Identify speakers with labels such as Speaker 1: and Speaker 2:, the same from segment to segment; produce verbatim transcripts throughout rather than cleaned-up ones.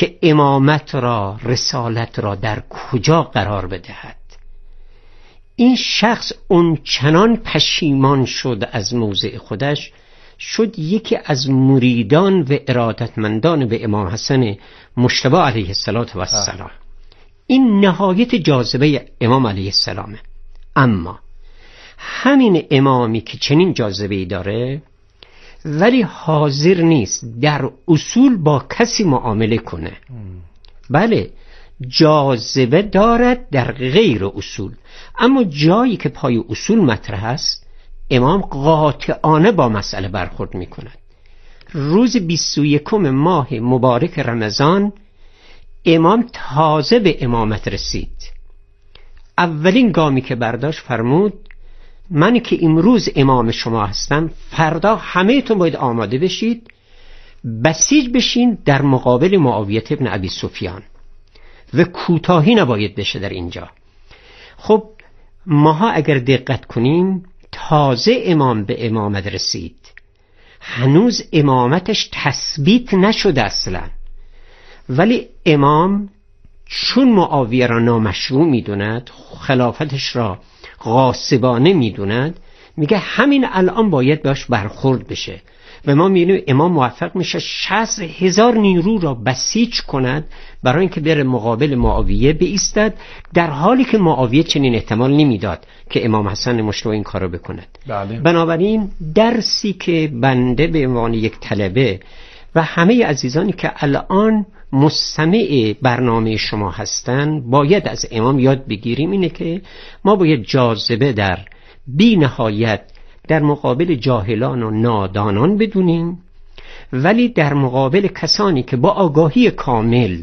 Speaker 1: که امامت را، رسالت را در کجا قرار بدهد. این شخص اون چنان پشیمان شد از موضع خودش، شد یکی از مریدان و ارادتمندان به امام حسن مجتبی علیه السلام. این نهایت جاذبه امام علیه السلامه. اما همین امامی که چنین جاذبه‌ای داره ولی حاضر نیست در اصول با کسی معامله کنه. بله، جاذبه دارد در غیر اصول، اما جایی که پای اصول مطرح است امام قاطعانه با مسئله برخورد می کند. روز بیست و یکم ماه مبارک رمضان امام تازه به امامت رسید. اولین گامی که برداشت فرمود من که امروز امام شما هستم، فردا همه تون باید آماده بشید، بسیج بشین در مقابل معاویه ابن ابی سفیان و کوتاهی نباید بشه در اینجا. خب ماها اگر دقت کنیم تازه امام به امامت رسید، هنوز امامتش تثبیت نشده اصلا، ولی امام چون معاویه را نامشروع میدوند، خلافتش را غاصبانه میدوند، میگه همین الان باید باش برخورد بشه و ما میبینیم امام موفق میشه شصت هزار نیرو را بسیج کند برای اینکه بره مقابل معاویه بایستد، در حالی که معاویه چنین احتمال نمیداد که امام حسن مجتبی این کارو بکند.
Speaker 2: بله.
Speaker 1: بنابراین درسی که بنده به عنوان یک طلبه و همه عزیزانی که الان مستمع برنامه شما هستن باید از امام یاد بگیریم اینه که ما باید جاذبه در بی نهایت در مقابل جاهلان و نادانان بدونیم، ولی در مقابل کسانی که با آگاهی کامل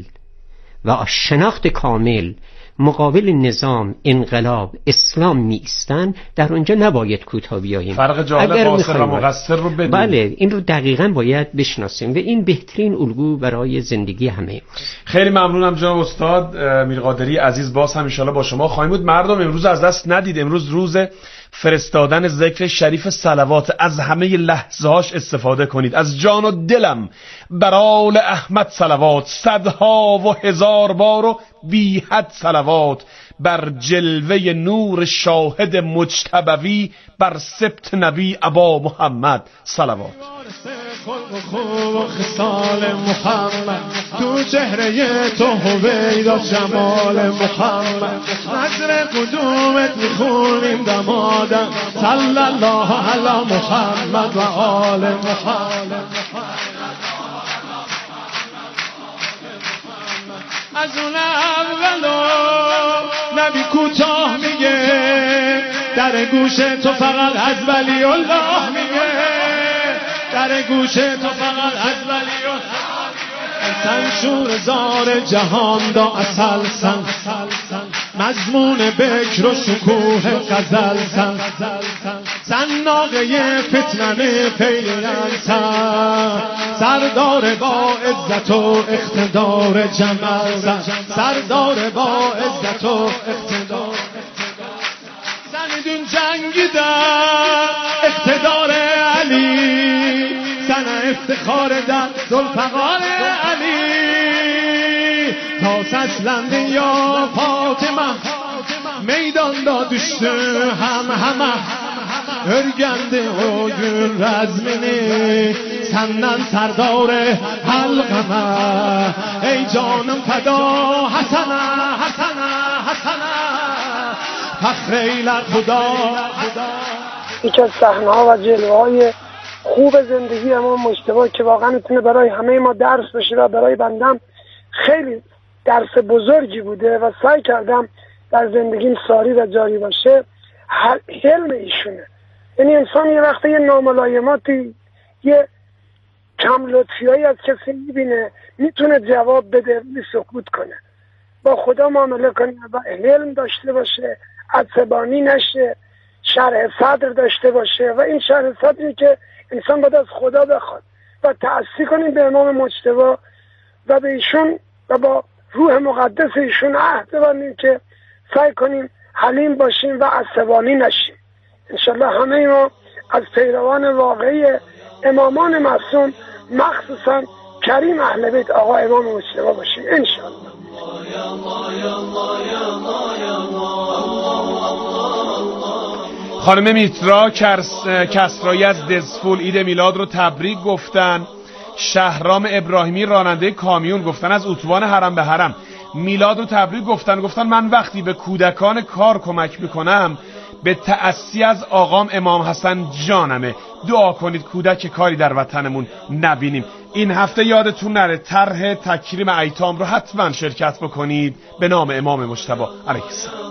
Speaker 1: و شناخت کامل مقابل نظام، انقلاب، اسلام می ایستن، در اونجا نباید کوتاه بیاییم.
Speaker 2: فرق جاهل قاصر و مقصر رو بدونیم.
Speaker 1: بله، این رو دقیقاً باید بشناسیم و این بهترین الگو برای زندگی همه.
Speaker 2: خیلی ممنونم جناب استاد میرقادری عزیز. باز هم ان شاءالله با شما خواهیم بود. مردم امروز از دست ندید، امروز روز فرستادن ذکر شریف صلوات، از همه لحظه هاش استفاده کنید. از جان و دلم بر آل احمد صلوات، صدها و هزار بار و بی حد صلوات، بر جلوه نور شاهد مجتبی، بر سبط نبی ابا محمد صلوات.
Speaker 3: خوب و خصال محمد، تو چهره تو هویدا جمال محمد، نظر قدومت میخونیم دمادم، صلی الله علی محمد و آل محمد. از اون اولو نبی کوتاه میگه، در گوش تو فقط از ولی الله میگه، در گوش تو فقط از ولی الله. سن شور زار جهان دا اصل سن، مضمون بکر و شکوه غزل سن، سن ناقه فتنه پیلن سن، سردار با عزت و اقتدار جمال سن، سردار با عزت و اقتدار. سندون جنگیدن اقتدار علی، سن افتخار در ذوالفقار علی، تا سسلند یا فاطمه میدان دادشته هم همه، ارگنده و گل رزمینه سنن سردار حلقمه، ای جانم فدا حسنه حسنه حسنه فخر ایلر خدا.
Speaker 4: یکی از صحنه‌ها و جلوه‌های خوب زندگی امام مجتبی که واقعا میتونه برای همه ما درس بشه و برای بندم خیلی درس بزرگی بوده و سعی کردم در زندگیم ساری و جاری باشه، حلم ایشونه. یعنی انسان یه وقته یه ناملایماتی، یه کم لطفیایی از کسی میبینه، میتونه جواب بده، می سکوت کنه، با خدا معامله کنه و حلم داشته باشه، عصبانی نشه، شرح صدر داشته باشه و این شرح صدری که انسان باید از خدا بخواد و تأسی کنیم به امام مجتبی و به ایشون و با روح مقدس ایشون عهد ببندیم که سعی کنیم حلیم باشیم و عصبانی نشیم. انشالله همه ما از پیروان واقعی امامان معصوم، مخصوصا کریم اهل بیت آقا امام مجتبی باشیم انشاءالله.
Speaker 2: خانم میترا کسرایی از دزفول عید میلاد رو تبریک گفتن. شهرام ابراهیمی راننده کامیون گفتن از اتوبان حرم به حرم میلاد رو تبریک گفتن. گفتن من وقتی به کودکان کار کمک میکنم به تأسی از آقام امام حسن جانمه. دعا کنید کودک کاری در وطنمون نبینیم. این هفته یادتون نره طرح تکریم ایتام رو حتما شرکت بکنید به نام امام مجتبی علیه السلام.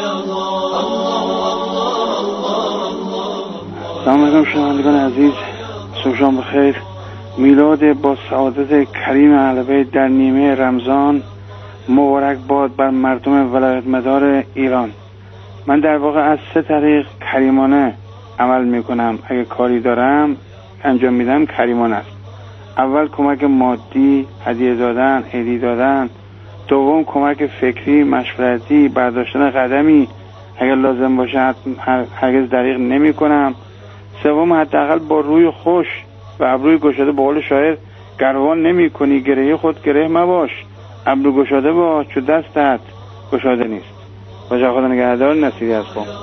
Speaker 5: سلام علیکم شنوندگان عزیز، صبح شما بخیر. میلاد با سعادت کریم اهل بیت در نیمه رمضان مبارک باد بر مردم ولایت مدار ایران. من در واقع از سه طریق کریمانه عمل میکنم. اگه کاری دارم انجام میدم کریمانه است. اول کمک مادی، هدیه دادن، عیدی دادن. دوم کمک فکری، مشورتی، برداشتن قدمی اگر لازم باشه هرگز دریغ نمی کنم. سوم حداقل با روی خوش و ابروی گشاده، به قول شاعر گروان نمی کنی گره خود گره مباش، ابرو گشاده باش چو دستت گشاده نیست. با جا خدا نگهدار. نصیری از قم.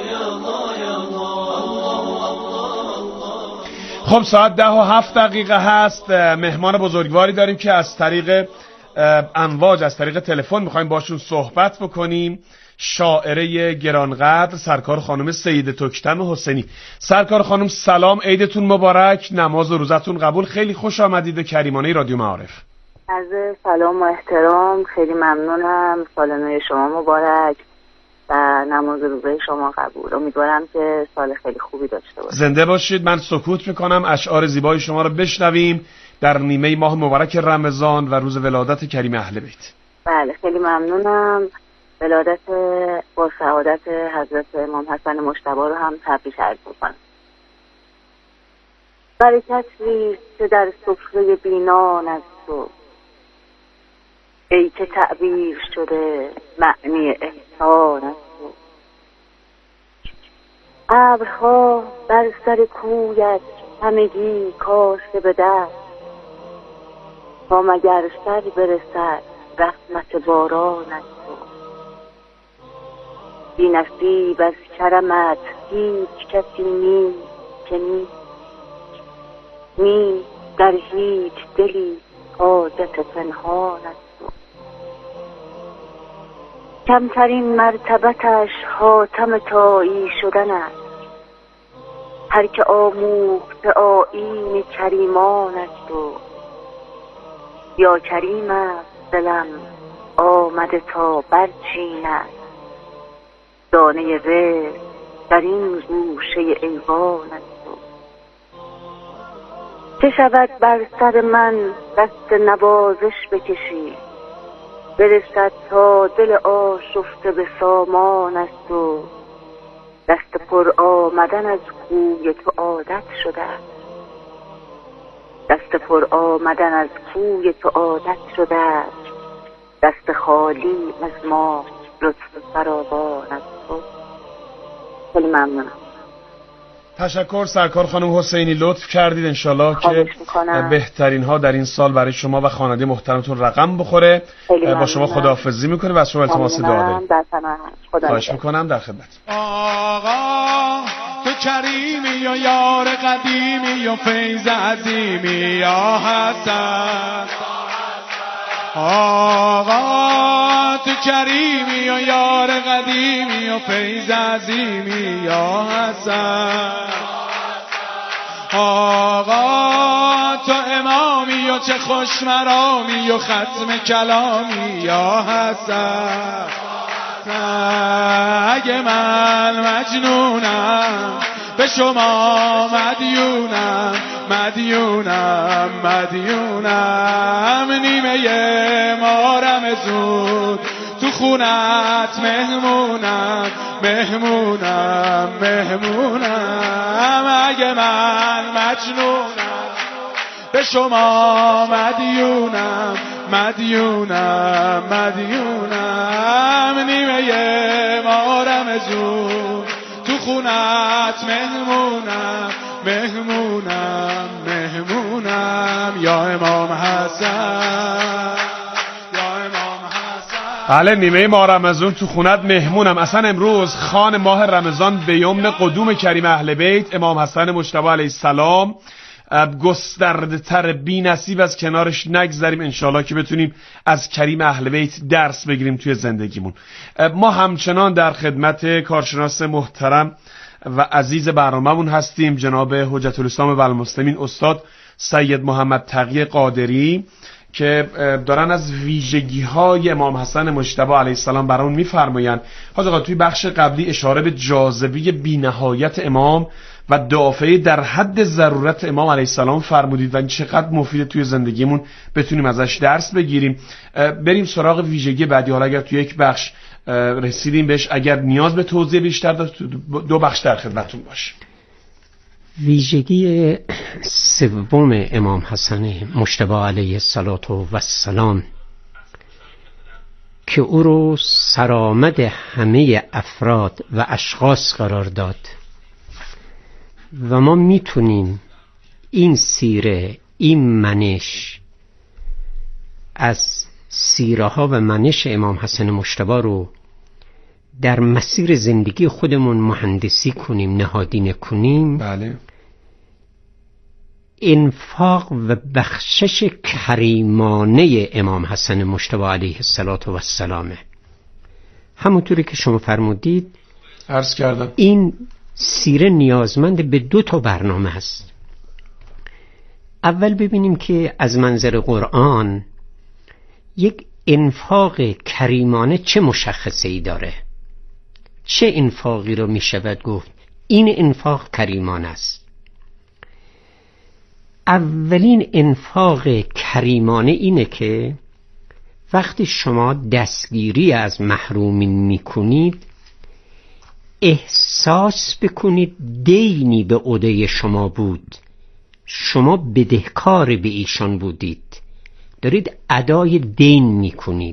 Speaker 2: خب ساعت ده و هفت دقیقه هست. مهمان بزرگواری داریم که از طریق امواج، از طریق تلفن میخوایم باشون صحبت بکنیم. شاعره گرانقدر سرکار خانم سید تکتم حسینی. سرکار خانم سلام، عیدتون مبارک، نماز و روزتون قبول. خیلی خوش آمدید به کریمانه رادیو معارف.
Speaker 6: عرض سلام و احترام، خیلی ممنونم. سال نو شما مبارک و نماز و روزه شما قبول. امیدوارم که سال خیلی خوبی داشته باشید.
Speaker 2: زنده باشید. من سکوت میکنم اشعار زیبای شما رو بشنویم در نیمه ماه مبارک رمضان و روز ولادت کریم اهل بیت.
Speaker 6: بله خیلی ممنونم. ولادت با سعادت حضرت امام حسن مجتبی رو هم تبریک عرض می‌کنم. برکت ریز که در سفره بینان از تو، ای که تعبیر شده معنی احسان از تو. ابرها بر سر کویت همگی کاسته به دست، تا مگر سر برسد رحمت باران از تو. بی نصیب از کرمت هیچ کسی نیست که نیست، نیست در هیچ دلی حاجت پنهان از تو. کمترین مرتبتش حاتم طایی شدن است، هر که آموخت آیین کریمان از تو. یا کریم است دلم آمده تا برچیند، دانه رزق در این گوشه ایوان از تو. چه شود بر سر من دست نوازش بکشی، برسد تا دل آشفته به سامان از تو. دست پر آمدن از کوی تو عادت شده است، دست پر آمدن از کوی تو عادت شده است. دست خالی از ما لطف فراوان از تو. خیلی ممنونم.
Speaker 2: تشکر سرکار خانم حسینی، لطف کردید. انشالله که بهترین ها در این سال برای شما و خانواده محترمتون رقم بخوره. با شما خداحافظی میکنه و از شما التماس دعا داریم. خواهش میکنم. در خدمت.
Speaker 3: آقا تو کریمی و یار قدیمی و فیض عظیمی یا حسن. آقا تو کریمی و یار قدیمی و فیض عظیمی یا حسن. آقا تو امامی و چه خوش مرامی و ختم کلامی یا حسن. اگه من مجنونم به شما مدیونم، مدیونم مدیونم. نیمه مارم زود تو خونت مهمونم، مهمونم مهمونم. اگه من مجنونم به شما مدیونم، مدیونم مدیونم. نیمه مارم زود تو خونت مهمونم، مهمونم مهمونم. یا امام حسن یا امام حسن.
Speaker 2: بله نیمه ماه رمضان تو خونت مهمونم. اصلا امروز خان ماه رمضان به یمن قدوم کریم اهل بیت امام حسن مجتبی علیه السلام گسترده تر، بی نصیب از کنارش نگذریم انشالله که بتونیم از کریم اهل بیت درس بگیریم توی زندگیمون. ما همچنان در خدمت کارشناس محترم و عزیز برنامه‌مون هستیم، جناب حجت الاسلام و المسلمین استاد سید محمد تقی قادری، که دارن از ویژگی‌های امام حسن مجتبی علیه السلام برامون می‌فرمایند. حاج آقا توی بخش قبلی اشاره به جاذبه بی‌نهایت امام و دافعه در حد ضرورت امام علیه السلام فرمودید و این چقدر مفیده توی زندگیمون بتونیم ازش درس بگیریم. بریم سراغ ویژگی بعدی. حالا اگر توی یک بخش رسیدیم بهش، اگر نیاز به توضیح بیشتر داشت دو بخش در خدمتتون باشیم.
Speaker 1: ویژگی سوم امام حسن مجتبی علیه السلام که او رو سرآمد همه افراد و اشخاص قرار داد و ما میتونیم این سیره، این منش از سیره ها و منش امام حسن مجتبی رو در مسیر زندگی خودمون مهندسی کنیم، نهادینه کنیم.
Speaker 2: بله.
Speaker 1: انفاق و بخشش کریمانه امام حسن مجتبی علیه السلام. همونطوری که شما فرمودید
Speaker 2: عرض کردم
Speaker 1: این سیره نیازمند به دو تا برنامه است. اول ببینیم که از منظر قرآن یک انفاق کریمانه چه مشخصه‌ای داره، چه انفاقی رو می شود گفت این انفاق کریمانه است. اولین انفاق کریمانه اینه که وقتی شما دستگیری از محرومین می کنید، احساس بکنید دینی به عهده شما بود، شما بدهکار به ایشان بودید، دارید ادای دین می کنید.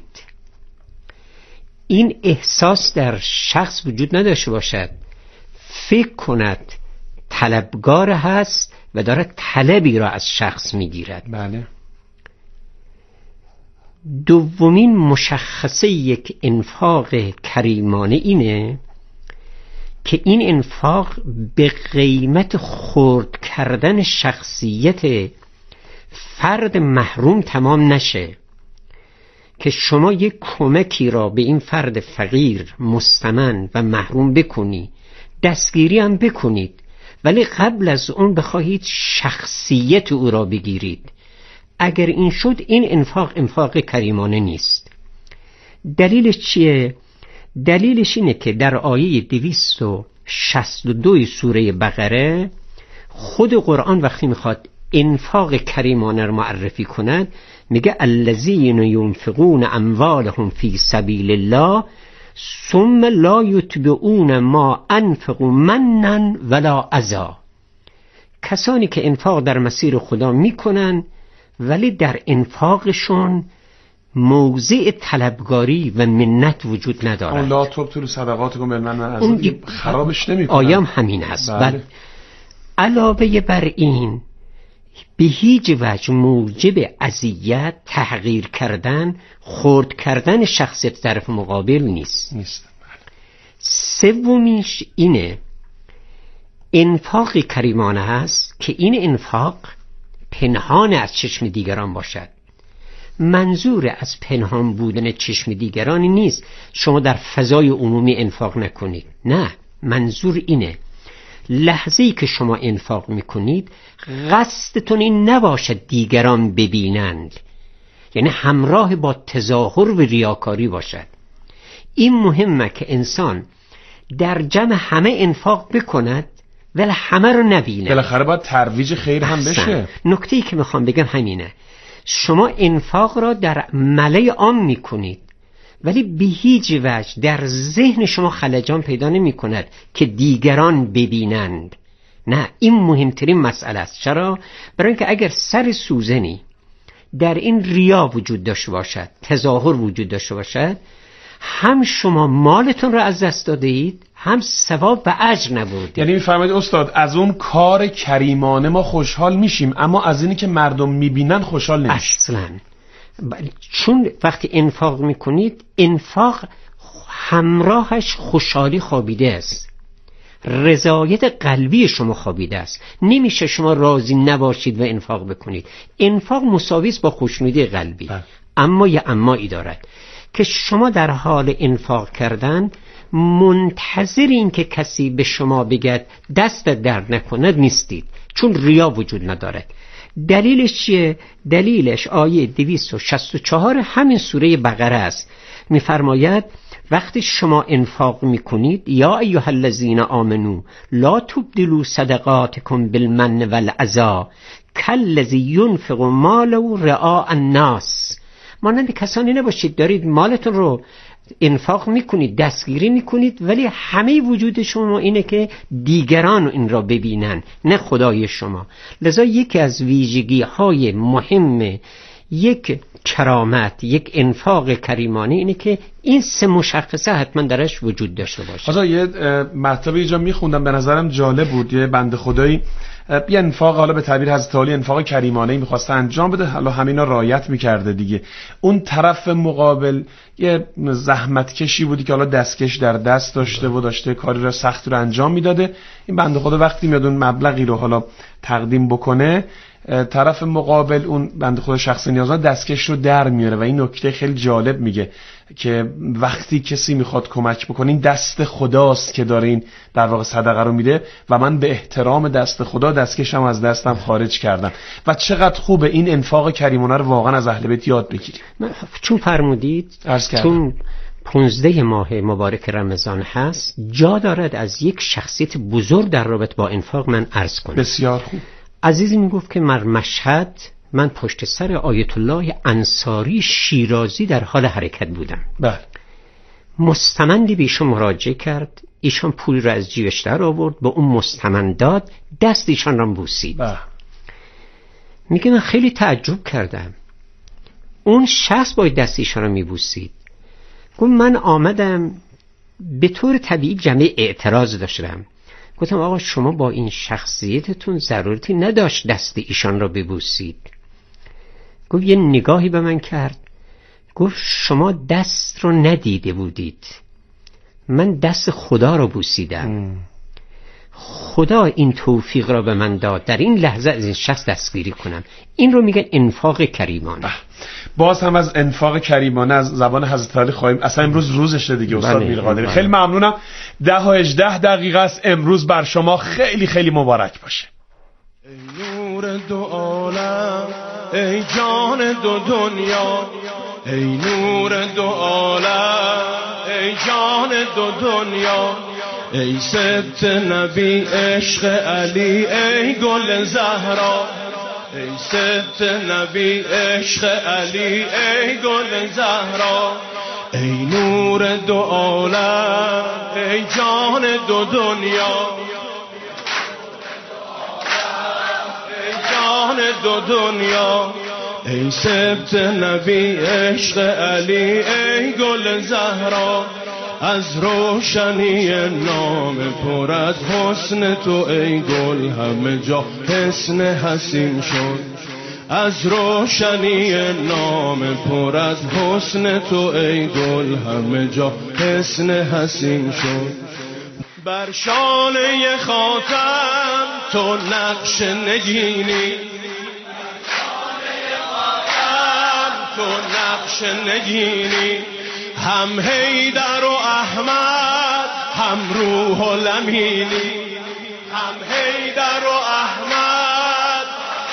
Speaker 1: این احساس در شخص وجود نداشته باشد، فکر کند طلبگار هست و دارد طلبی را از شخص می گیرد.
Speaker 2: بله.
Speaker 1: دومین مشخصه یک انفاق کریمانه اینه که این انفاق به قیمت خرد کردن شخصیت فرد محروم تمام نشه، که شما یک کمکی را به این فرد فقیر، مستمن و محروم بکنی، دستگیری هم بکنید، ولی قبل از اون بخواهید شخصیت او را بگیرید. اگر این شد این انفاق انفاق کریمانه نیست. دلیلش چیه؟ دلیلش اینه که در آیه دویست و شصت و دو سوره بقره خود قرآن وقتی میخواد انفاق کریمانه رو معرفی کند میگه الذین ينفقون اموالهم فی سبیل الله ثم لا یتبعون ما انفقوا منا ولا اذی. کسانی که انفاق در مسیر خدا میکنن ولی در انفاقشون موضع طلبگاری و منت وجود ندارد.
Speaker 2: اون لا تبطلوا صدقاتکم بالمن والأذی خرابش نمیکنن.
Speaker 1: آیام همین هست.
Speaker 2: بله.
Speaker 1: علاوه بر این به هیچ وجه موجب اذیت، تحقیر کردن، خرد کردن شخصیت طرف مقابل نیست.
Speaker 2: نیست.
Speaker 1: سومیش اینه انفاق کریمانه هست که این انفاق پنهان از چشم دیگران باشد. منظور از پنهان بودن چشم دیگرانی نیست شما در فضای عمومی انفاق نکنید، نه، منظور اینه لحظه‌ای که شما انفاق میکنید قصدتون این نباشد دیگران ببینند، یعنی همراه با تظاهر و ریاکاری باشد. این مهمه که انسان در جمع همه انفاق بکند ولی همه رو نبینه.
Speaker 2: بالاخره باید ترویج خیر هم بشه.
Speaker 1: نکته‌ای که میخوام بگم همینه، شما انفاق را در ملأ عام میکنید ولی به هیچ وجه در ذهن شما خلجان پیدا نمی کند که دیگران ببینند. نه، این مهمترین مسئله است. چرا؟ برای اینکه اگر سر سوزنی در این ریا وجود داشته باشد، تظاهر وجود داشته باشد، هم شما مالتون را از دست داده اید، هم ثواب و اجر نبرده.
Speaker 2: یعنی میفرمایید استاد از اون کار کریمانه ما خوشحال میشیم، اما از اینی که مردم میبینن خوشحال نمیشیم
Speaker 1: اصلا. چون وقتی انفاق میکنید، انفاق همراهش خوشحالی خوابیده است، رضایت قلبی شما خوابیده است. نمیشه شما راضی نباشید و انفاق بکنید. انفاق مساوی است با خوشنودی قلبی. بله. اما یه امایی دارد که شما در حال انفاق کردن منتظر این که کسی به شما بگد دست درد نکند نیستید، چون ریا وجود ندارد. دلیلش چیه؟ دلیلش آیه دویست و شصت و چهار همین سوره بقره است. میفرماید وقتی شما انفاق میکنید، یا ایها الذین آمنو لا تبدلوا صدقاتکم بالمن والعزا کالذی ینفق ماله رئاء الناس. مانند کسانی نباشید دارید مالتون رو انفاق میکنید، دستگیری میکنید، ولی همه وجود شما اینه که دیگران این را ببینن، نه خدای شما. لذا یکی از ویژگی های مهم یک کرامت، یک انفاق کریمانه اینه که این سه مشخصه حتما درش وجود داشته باشه.
Speaker 2: حالا یه مطلبی اینجا میخوندم به نظرم جالب بود. یه بنده خدایی یه انفاق، حالا به تعبیر حضرت علی انفاق کریمانه میخواسته انجام بده، حالا همینا رعایت میکرده دیگه. اون طرف مقابل یه زحمت کشی بودی که حالا دستکش در دست داشته و داشته کاری را سخت رو انجام میداده. این بنده خدا وقتی میاد اون مبلغی رو حالا تقدیم بکنه، طرف مقابل اون بنده خدا شخص نیازمند دستکش رو در میاره و این نکته خیلی جالب میگه که وقتی کسی میخواد کمک بکنه این دست خداست که داره این در واقع صدقه رو میده و من به احترام دست خدا دستکشم از دستم خارج کردم. و چقدر خوبه این انفاق کریمانه رو واقعا از اهل بیت یاد بگیریم.
Speaker 1: چون فرمودید چون پونزده ماه مبارک رمضان هست، جا دارد از یک شخصیت بزرگ در رابطه با انفاق من عرض کنم.
Speaker 2: بسیار خوب.
Speaker 1: عزیزی میگفت که مر مشهد من پشت سر آیت الله انصاری شیرازی در حال حرکت بودم.
Speaker 2: بله.
Speaker 1: مستمندی به ایشون مراجعه کرد، ایشان پولی را از جیبش در آورد، به اون مستمند داد، دست ایشان را بوسید.
Speaker 2: بله.
Speaker 1: میگه من خیلی تعجب کردم، اون شخص باید دست ایشان را میبوسید. گفت من آمدم به طور طبیعی جمعه اعتراض داشتم. گفتم آقا شما با این شخصیتتون ضرورتی نداشت دست ایشان را ببوسید. گفت یه نگاهی به من کرد، گفت شما دست رو ندیده بودید، من دست خدا رو بوسیدم. ام. خدا این توفیق را به من داد در این لحظه از این شخص دستگیری کنم. این رو میگن انفاق کریمانه.
Speaker 2: باز هم از انفاق کریمانه از زبان حضرت علی خواهیم. اصلا امروز روزشه دیگه استاد میرقادری. خیلی ممنونم. ده و هجده دقیقه است امروز بر شما خیلی خیلی مبارک باشه.
Speaker 3: ای نور دو عالم، ای جان دو دنیا، ای نور دو عالم، ای جان دو دنیا، ای ست نبی عشق علی، ای گل زهرا، ای ست نبی عشق علی، ای گل زهرا، ای نور دو عالم، ای جان دو دنیا، ای جان دو دنیا، ای سبت نبی عشق علی، ای گل زهرا، از روشنی نام پر از حسن تو ای گل همه جا حسن حسین شد، از روشنی نام پر از حسن تو ای گل همه جا حسن حسین شد، بر شانه خاتم تو نقش نگینی، تو نقش نگینی، هم حیدر و احمد هم روح و لمینی، هم حیدر و احمد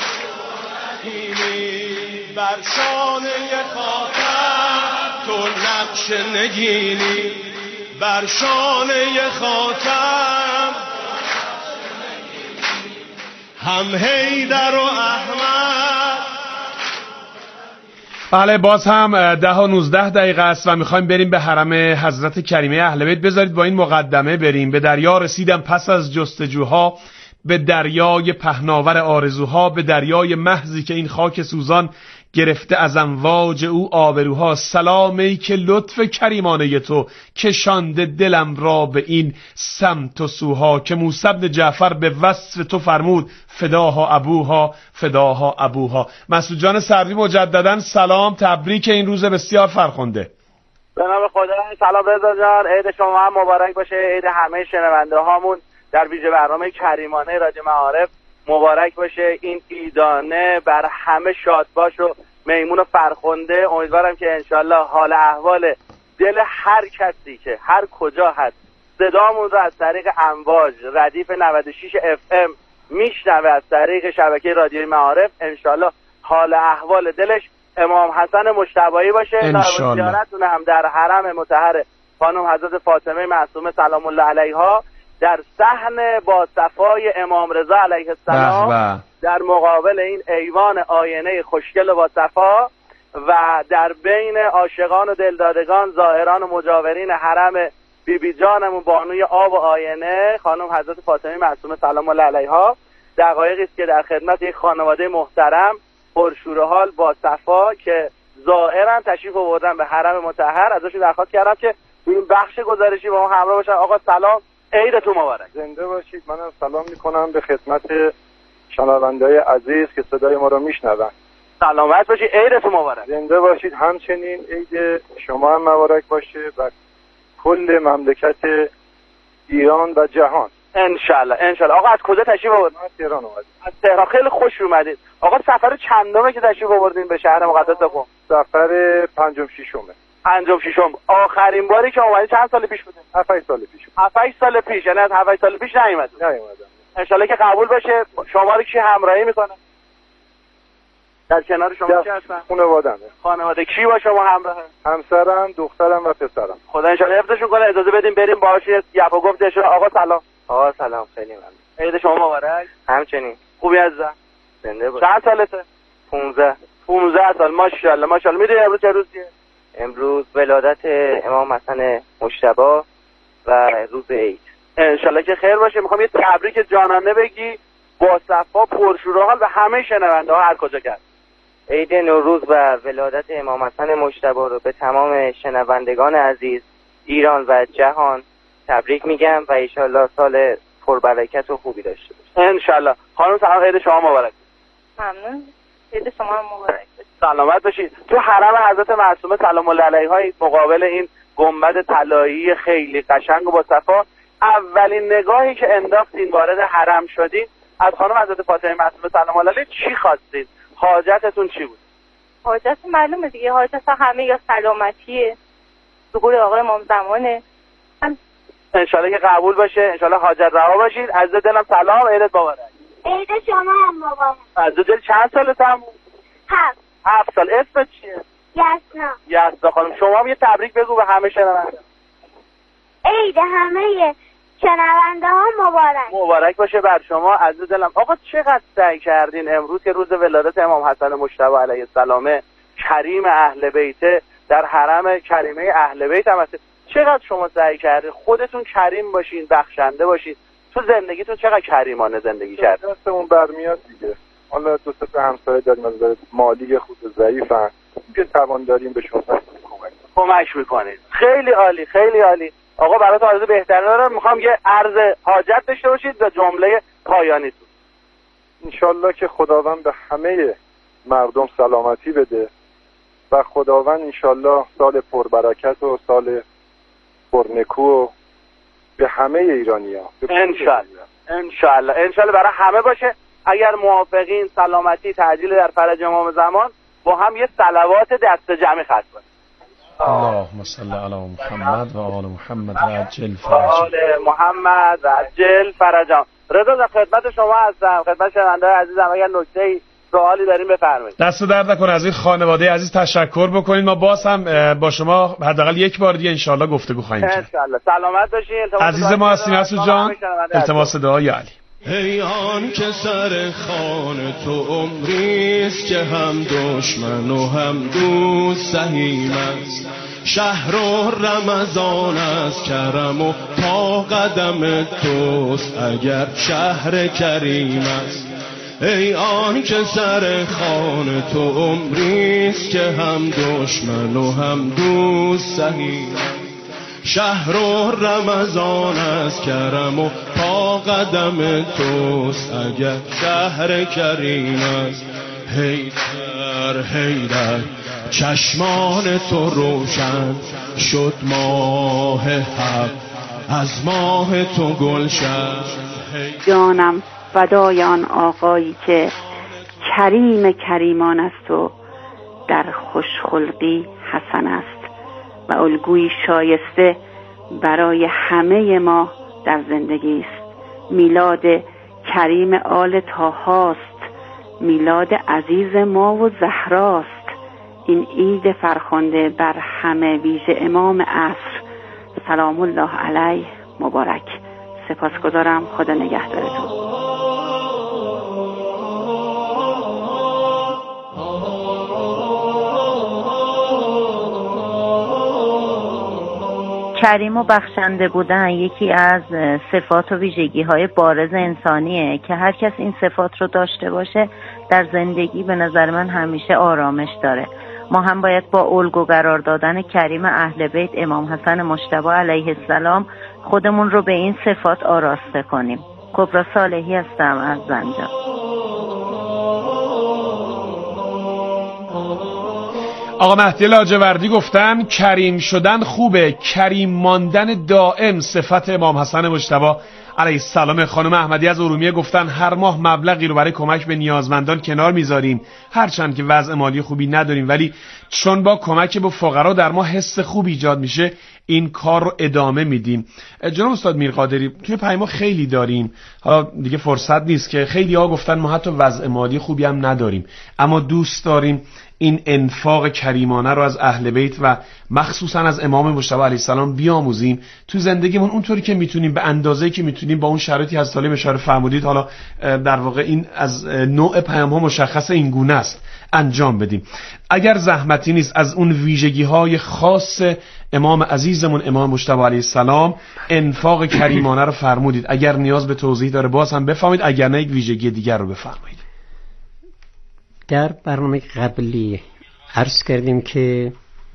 Speaker 3: لمینی، بر شانه خاتم تو نقش نگینی، بر شانه خاتم هم حیدر و احمد.
Speaker 2: بله باز هم ده و نوزده دقیقه است و میخوایم بریم به حرم حضرت کریمه اهل بیت. بذارید با این مقدمه بریم. به دریا رسیدم پس از جستجوها، به دریای پهناور آرزوها، به دریای محضی که این خاک سوزان گرفته از امواج او آبروها. سلامی که لطف کریمانه تو کشانده دلم را به این سمت و سوها، که موسی بن جعفر به وصف تو فرمود فداها ابوها فداها ابوها. مسعود جان سروی مجددا سلام، تبریک این روز بسیار فرخنده.
Speaker 7: به نام خدا. سلام رضا جان، عید شما هم مبارک باشه، عید همه شنونده هامون در ویژه برنامه کریمانه رادیو معارف مبارک باشه. این عیدانه بر همه شاد باش و میمون و فرخنده. امیدوارم که انشالله حال احوال دل هر کسی که هر کجا هست صدامون رو از طریق امواج ردیف نود و شش اف ام میشنوه، از طریق شبکه رادیوی معارف، انشالله حال احوال دلش امام حسن مجتبی باشه. زیارتتون هم در حرم مطهر خانم حضرت فاطمه معصومه سلام الله علیها در صحن با صفای امام رضا علیه السلام در مقابل این ایوان آینه خوشگل و با صفا و در بین عاشقان و دلدادگان زائران و مجاورین حرم بی بی جانمون بانوی آب و آینه خانم حضرت فاطمه معصومه سلام الله علیها. دقایقی است که در خدمت یک خانواده محترم پرشور حال با صفا که زائرن تشریف آوردن به حرم مطهر، ازشون درخواست کردم که این بخش گزارشی با ما همراه باشن. آقا سلام، عیدتون مبارک.
Speaker 8: زنده باشید. منم سلام میکنم به خدمت شنونده‌های عزیز که صدای ما رو میشنون.
Speaker 7: سلامت باشید، عیدتون مبارک.
Speaker 8: زنده باشید. همچنین عید شما هم مبارک باشه و کل مملکت ایران و جهان
Speaker 7: انشالله. انشالله. آقا از کجا تشریف آوردید؟
Speaker 8: از تهران اومدید.
Speaker 7: از تهران. خیلی خوش اومدید. آقا سفر چندمه که تشریف آوردین به شهر مقدس قم؟
Speaker 8: سفر پنجم ششمه.
Speaker 7: پنجم ششم. آخرین باری که اومدید چند سال پیش بوده؟
Speaker 8: هفت سال پیش.
Speaker 7: هفت سال پیش، یعنی از هفت سال پیش نیومدید؟
Speaker 8: نیومدم.
Speaker 7: انشالله که قبول بشه. شما رو کی همراهی میکنه؟ در کنار شما کی هستن؟
Speaker 8: خانواده‌ام.
Speaker 7: خانواده کی با شما همراهه؟
Speaker 8: همسرم، دخترم و پسرم.
Speaker 7: خدا انشالله حفظشون کنه. اجازه بدیم بریم باهاش گپ و گفت. آقا سلام.
Speaker 9: آقا سلام، خیلی ممنون.
Speaker 7: عید شما مبارک.
Speaker 9: همچنین.
Speaker 7: خوبی عزیزم؟
Speaker 9: زنده باش.
Speaker 7: چند سالته؟
Speaker 9: پانزده.
Speaker 7: پانزده سال. ماشاءالله ماشاءالله. میدونی امروز چه روزیه؟
Speaker 9: امروز ولادت امام حسن مجتبی و روز عید.
Speaker 7: انشالله که خیر باشه. میخوام یه تبریک جانانه بگی با صفا پرشور حال به همه شنونده ها هر کجا کرد.
Speaker 9: عید نوروز و ولادت امام حسن مجتبی رو به تمام شنوندگان عزیز ایران و جهان تبریک میگم و انشالله سال پربرکت و خوبی داشته باشه.
Speaker 7: انشالله. خانم سلام، عید شما مبارک.
Speaker 10: ممنون. عید شما هم مبارک.
Speaker 7: سلامت باشید. تو حرم حضرت معصومه سلام الله علیها مقابل این گنبد طلایی خیلی قشنگ و با صفا، اولین نگاهی که انداختین وارد حرم شدین از خانم حضرت فاطمه معصومه سلام الله علیها چی خواستین؟ حاجتتون چی بود؟
Speaker 10: حاجت معلومه دیگه، حاجت همه یا سلامتیه، ظهور آقای امام زمانه.
Speaker 7: انشالله که قبول باشه، انشالله حاجت رها باشید. از دلم سلام، عیدت مبارک.
Speaker 11: عید شما هم مبارک.
Speaker 7: از دل چند سالت هم؟
Speaker 11: هفت.
Speaker 7: هفت سال. اسمت چیه؟
Speaker 11: یسنا.
Speaker 7: یسنا خانم. شما هم یه تبریک بگو به همه شنونده.
Speaker 11: عید همه شنونده ها مبارک.
Speaker 7: مبارک باشه بر شما. از دلم. آقا چقدر سعی کردین امروز که روز ولادت امام حسن مجتبی علیه السلام کریم اهل بیت در حرم کریمه اهل بیت هم هست، چقدر شما سعی کردین خودتون کریم باشین، بخشنده باشین؟ تو زندگیتون چقدر کریمانه زندگی کردین؟
Speaker 8: دستمون برمیاد دیگه. حالا دو سه همسایه داریم از نظر مالی خود ضعیفن که توان داریم بهشون کمک
Speaker 7: کمک میکنید. خیلی عالی، خیلی عالی. آقا براتون عرض بهترین دارم. میخوام یه عرض حاجت داشته باشید به جمله پایانیتون.
Speaker 8: انشالله که خداوند به همه مردم سلامتی بده و خداوند انشالله سال پربرکت و سال پرنکو به همه ایرانی‌ها
Speaker 7: انشالله انشالله انشالله برای همه باشه. اگر موافقین سلامتی تعجیل در فرج امام زمان با هم یه صلوات دست جمعی ختم کنیم.
Speaker 2: اللهم صل علی محمد و آل محمد و عجل فرجهم.
Speaker 7: آل محمد و عجل فرجهم. رضا در خدمت شما هستم، خدمت شنونده‌های عزیزم. اگر نکته‌ای سوالی داریم بفرمایید.
Speaker 2: دست درد نکنه. از این خانواده عزیز تشکر بکنید. ما باز هم با شما حداقل یک بار دیگه ان شاءالله گفتگو خواهیم کرد.
Speaker 7: ان شاءالله. سلامت باشین.
Speaker 2: عزیز ما هستین مسعود جان. التماس دعای علی.
Speaker 3: ای آن که سر خان تو عمریست که هم دشمن و هم دوست سهیم است. شهر و رمضان از کرم و تا قدم توست اگر شهر کریم است. ای آن که سر خان تو عمریست که هم دشمن و هم دوست سهی. شهر و رمضان از کرم و پا قدم توست، اگر شهر کریم است حیدر حیدر. چشمان تو روشن شد ماه حق، از ماه تو گلشن.
Speaker 6: جانم فدای آن آقایی که کریم کریمان است و در خوشخلقی حسن است و الگویی شایسته برای همه ما در زندگی است. میلاد کریم آل طاهاست، میلاد عزیز ما و زهراست. این عید فرخنده بر همه ویژه امام عصر سلام الله علیه مبارک. سپاسگزارم. خدا نگهدارتون.
Speaker 12: کریم و بخشنده بودن یکی از صفات و ویژگی های بارز انسانیه که هر کس این صفات رو داشته باشه در زندگی به نظر من همیشه آرامش داره. ما هم باید با الگو قرار دادن کریم اهل بیت امام حسن مجتبی علیه السلام خودمون رو به این صفات آراسته کنیم. کبرا صالحی هستم از زنجان.
Speaker 2: آقا مهدی لاجوردی گفتن کریم شدن خوبه، کریم ماندن دائم صفت امام حسن مجتبی علیه السلام. خانم احمدی از ارومیه گفتن هر ماه مبلغی رو برای کمک به نیازمندان کنار میذاریم، هرچند که وضع مالی خوبی نداریم، ولی چون با کمک به فقرا در ما حس خوب ایجاد میشه این کار رو ادامه میدیم. جناب استاد میرقادری، توی پیام خیلی داریم، حالا دیگه فرصت نیست که خیلی ها گفتن ما حتی وضع مالی خوبی هم نداریم اما دوست داریم این انفاق کریمانه رو از اهل بیت و مخصوصا از امام مجتبی علیه السلام بیاموزیم تو زندگیمون اونطوری که میتونیم، به اندازه‌ای که میتونیم، با اون شرایطی از طالب اشاره فرمودید. حالا در واقع این از نوع پیام ها مشخص این گونه است انجام بدیم. اگر زحمتی نیست از اون ویژگی های خاص امام عزیزمون امام مجتبی علیه السلام انفاق کریمانه رو فرمودید، اگر نیاز به توضیح داره باز هم بفهمید، اگر نه یک ویژگی دیگر رو بفرمایید.
Speaker 1: در برنامه قبلی عرض کردیم که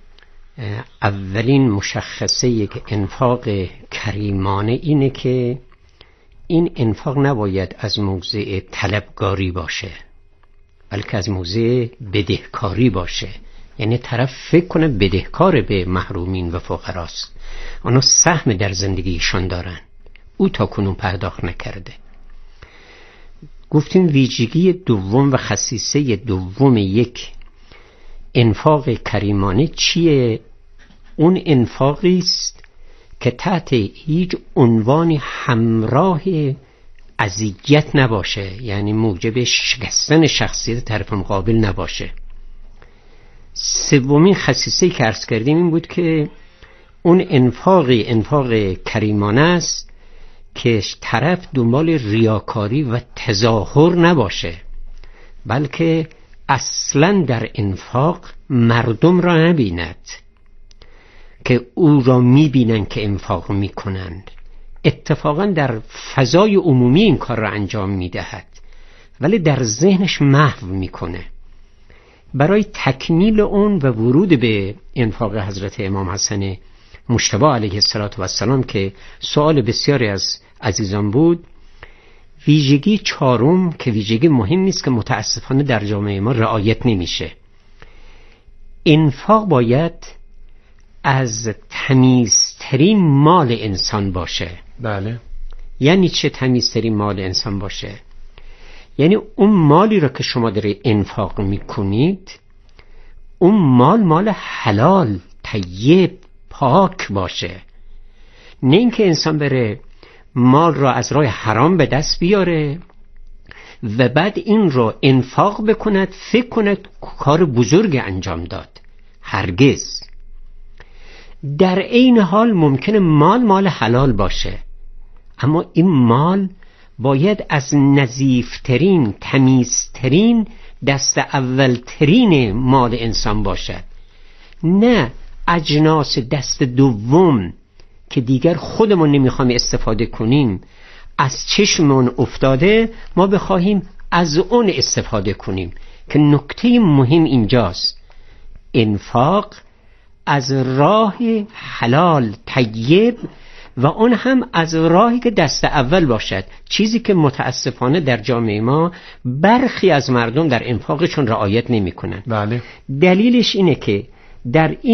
Speaker 1: اولین مشخصه یک انفاق کریمانه اینه که این انفاق نباید از موضع طلبگاری باشه بلکه از موضع بدهکاری باشه. یعنی طرف فکر کنه بدهکار به محرومین و فقراست، اونا سهم در زندگیشان دارن، او تا کنون پرداخت نکرده. گفتیم ویژگی دوم و خصیصه دوم یک انفاق کریمانه چیه؟ اون انفاقی است که تحت هیچ عنوانی همراه اذیت نباشه، یعنی موجب شکستن شخصیت طرف مقابل نباشه. سومین خصیصه که عرض کردیم این بود که اون انفاقی انفاق کریمانه است که طرف دنبال ریاکاری و تظاهر نباشه، بلکه اصلا در انفاق مردم را نبیند که او را میبینن که انفاق میکنند، اتفاقا در فضای عمومی این کار را انجام میدهد ولی در ذهنش محو میکنه. برای تکمیل اون و ورود به انفاق حضرت امام حسن مجتبی علیه السلام که سوال بسیاری از عزیزان بود، ویژگی چهارم که ویژگی مهمی است که متاسفانه در جامعه ما رعایت نمیشه، انفاق باید از تمیزترین مال انسان باشه.
Speaker 2: بله.
Speaker 1: یعنی چه تمیزترین مال انسان باشه؟ یعنی اون مالی را که شما داری انفاق میکنید اون مال مال حلال، طیب، پاک باشه، نه اینکه انسان بره مال را از راه حرام به دست بیاره و بعد این را انفاق بکند، فکر کند کار بزرگ انجام داد. هرگز. در این حال ممکنه مال مال حلال باشه اما این مال باید از نظیفترین، تمیزترین، دست اولترین مال انسان باشد، نه اجناس دست دوم که دیگر خودمون نمیخوایم استفاده کنیم، از چشممون افتاده ما بخواهیم از اون استفاده کنیم که نکته مهم اینجاست. انفاق از راه حلال طیب و اون هم از راهی که دست اول باشد، چیزی که متاسفانه در جامعه ما برخی از مردم در انفاقشون رعایت نمی کنن.
Speaker 2: بله.
Speaker 1: دلیلش اینه که در این